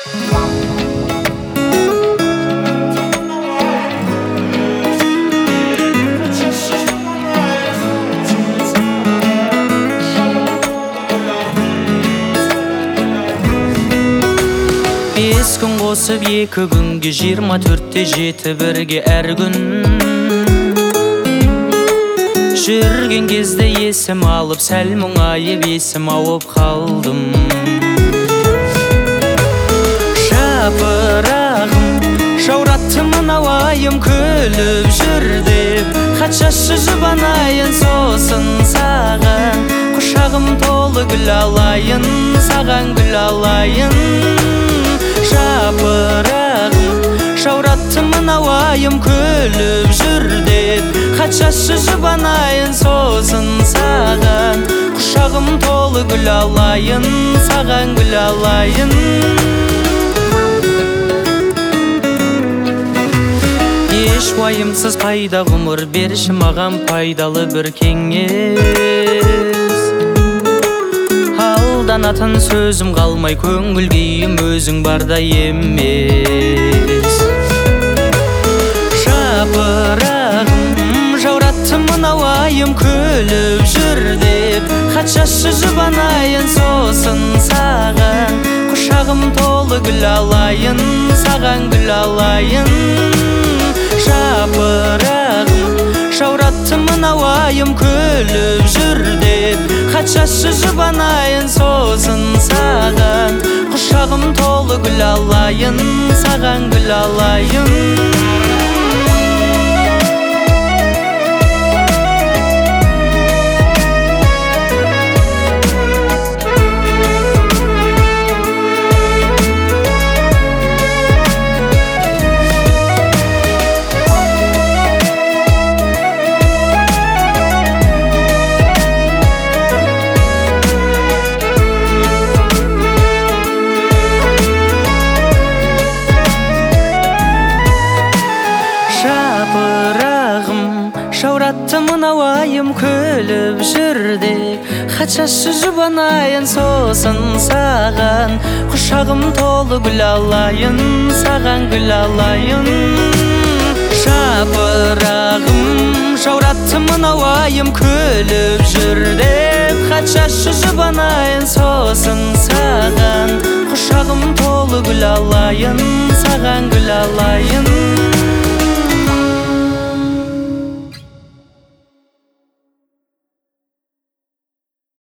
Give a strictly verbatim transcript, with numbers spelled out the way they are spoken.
Бес күн қосып екі күнге жиырма төртте жеті бірге әр күн жүрген кезде есім алып сәл мұңайып есім ауып қалдым. Жапырағым жауратты мынау айым күліп жүр деп хат жазшы жұбанайын сосын саған құшағым толы гүл алайын саған гүл алайын. Жапырағым жауратты мынау айым күліп жүр деп хат жазшы жұбанайын сосын саған құшағым толы гүл алайын саған гүл алайын. Еш уайымсыз пайда ғұмыр берші маған пайдалы бір кеңес. Алданатын сөзім қалмай көңіл күйім өзің барда емес. Жапырағым жауратты мынау айым күліп жүр деп хат жазшы жұбанайын сосын саған құшағым толы гүл алайын саған гүл алайын. Жапырағым жауратты мынау айым күліп жүр деп хат жазшы жұбанайын сосын саған құшағым толы гүл алайын саған гүл алайын. Жапырағым жауратты мынау айым күліп жүр деп хат жазшы жұбанайын сосын саған құшағым толы гүл алайын саған гүл алайын. Жапырағым жауратты мынау айым күліп жүр деп хат жазшы жұбанайын сосын саған құшағым толы гүл алайын саған гүл алайын.